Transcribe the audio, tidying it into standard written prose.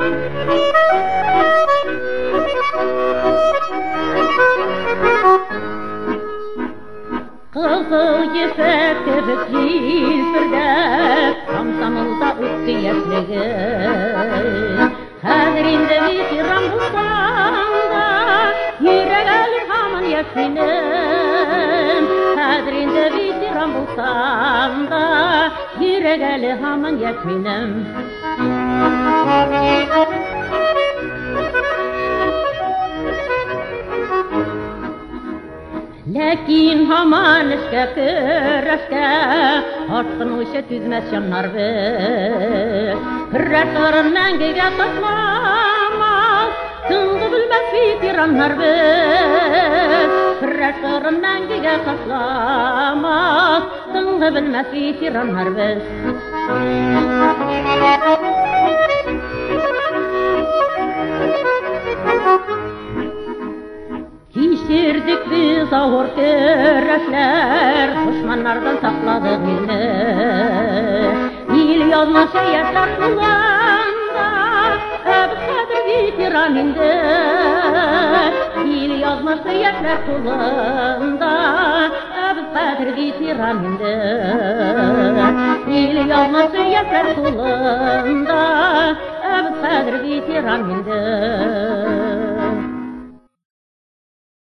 Kızıl giysekte cilpirde, Komsomolda öttü yaşlığı. Kadrinde bitiran bulsam da, yürek alır hamın yaşlının. Kadrinde bitiran bulsam da, yürek alır hamın yaşlının. Lakin haman işke kırışke, Artqınışı tüzmez şanlar biz. Kırratırın məngige taşlamaz, Tınğı bilmez bitiranlar biz. Kırratırın məngige taşlamaz, Tınğı bilmez bitiranlar biz. Geçirdik biz ağır körüşler, Düşmanlardan sakladık ilni. İl yazma şehitler kulağında, Öbür Kadir bitiran indi. İl yazma şehitler kulağında, Öbür Kadir bitiran indi. İl yazma şehitler kulağında, Öbür Kadir bitiran indi.